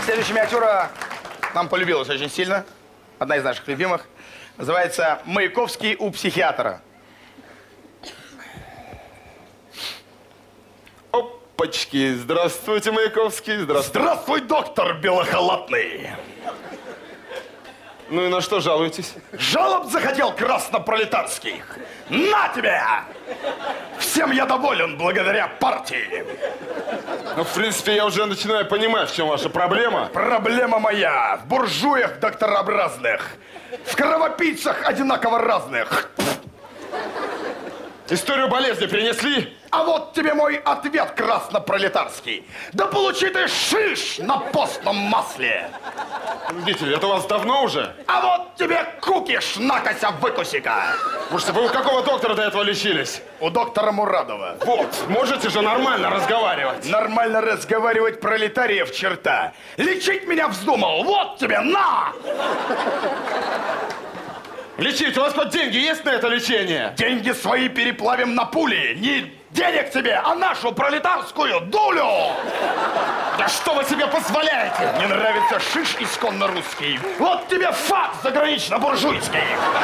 Следующая миниатюра нам полюбилась очень сильно. Одна из наших любимых. Называется «Маяковский у психиатра». Опачки. Здравствуйте, Маяковский. Здравствуйте. Здравствуй, доктор белохалатный. Ну и на что жалуетесь? Жалоб захотел краснопролетарский. На тебе! Всем я доволен благодаря партии. Ну, в принципе, я уже начинаю понимать, в чем ваша проблема. Проблема моя в буржуях докторообразных, в кровопийцах одинаково разных. Историю болезни принесли? А вот тебе мой ответ краснопролетарский. Да получи ты шиш на постном масле. Видите, это у вас давно уже? А вот тебе кукиш, накося выкуси-ка. Слушайте, вы у какого доктора до этого лечились? У доктора Мурадова. Вот, можете же нормально разговаривать. Нормально разговаривать пролетариев черта. Лечить меня вздумал, вот тебе, на! Лечить, у вас хоть деньги есть на это лечение? Деньги свои переплавим на пули. Не денег тебе, а нашу пролетарскую дулю. Да что вы себе позволяете? Не нравится шиш исконно русский. Вот тебе факт загранично-буржуйский.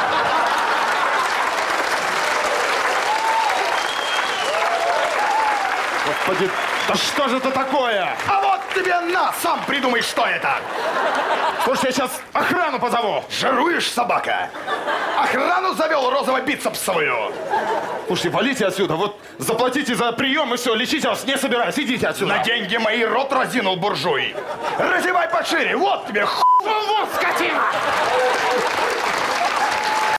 Господи, да что же это такое? А вот тебе на, сам придумай, что это. Слушай, я сейчас охрану позову. Жируешь, собака? Охрану завел розово-бицепсовую. Слушайте, валите отсюда, вот заплатите за прием и все, лечить я вас не собираюсь, идите отсюда. На деньги мои рот разинул буржуй. Разевай пошире, вот тебе Вот скотина!